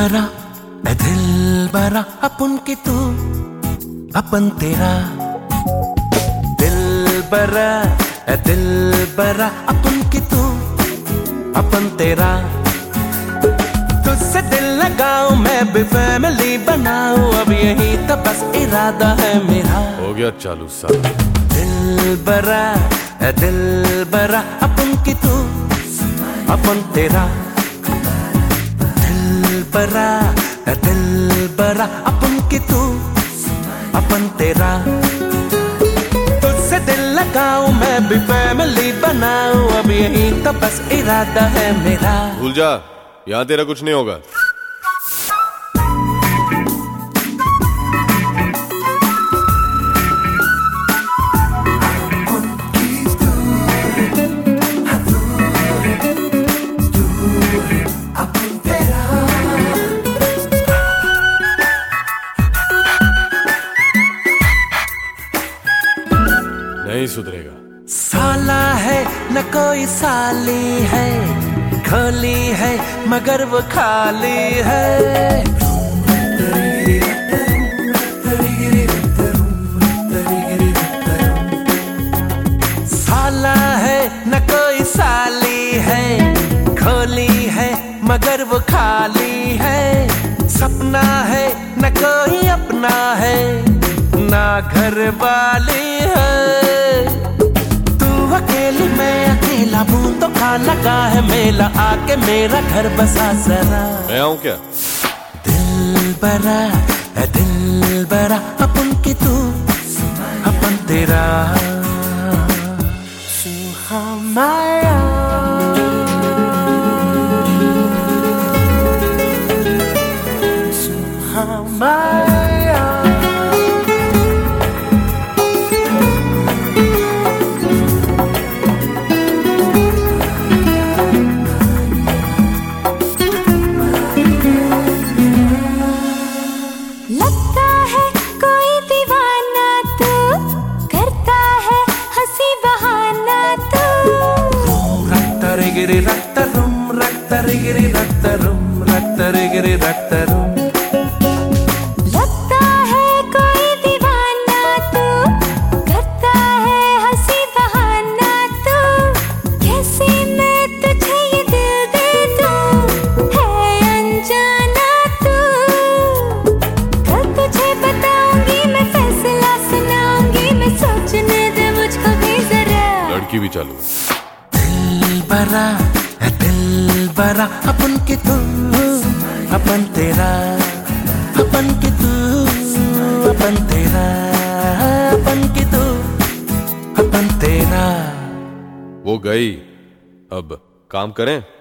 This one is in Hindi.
बरा ए दिल बरा, अपन की तू अपन तेरा। दिल बरा ए दिल बरा, अपन की तू अपन तेरा। तुझसे दिल लगाऊं मैं भी फैमिली बनाऊं, अब यही तो बस इरादा है मेरा। हो गया चालू सा। दिल बरा ए दिल बरा, अपन की तू अपन तेरा। दिल बरा ए दिल बरा, अपन की तू अपन तेरा। तुझसे दिल लगाऊं मैं भी फैमिली बनाऊं, अब यही तो बस इरादा है मेरा। भूल जा, यहाँ तेरा कुछ नहीं होगा। नहीं सुधरेगा। साला है न कोई साली है, खोली है मगर वो खाली है। साला है न कोई साली है, खोली है मगर वो खाली है। सपना है न कोई अपना है, ना घर वाली है। तू अकेली मैं अकेला, बूंद तो खा लगा है मेला, आके मेरा घर बसा जरा। मैं आऊं क्या? दिल बरा है दिल बरा, अपन की तू अपन तेरा। सुहामाया सुहामाया। लगता है कोई दीवाना तू, करता है हंसी बहाना तू। रक्त गिरी रक्त रुम, रक्त गिरी रक्त रुम, रक्त गिरी रक्त रुम। लगता है कोई दीवाना तू, करता है हंसी बहाना तू। कैसे मैं तुझे ये दिल दे दूं, है अनजाना तू। कल तुझे बताऊंगी मैं, फैसला सुनाऊंगी मैं, सोचने दे मुझको भी जरा। लड़की भी चालू। दिल बरा है दिल बरा, अपन की तू अपन तेरा। अपन की तू अपन तेरा, अपन की तू अपन तेरा। वो गई, अब काम करें।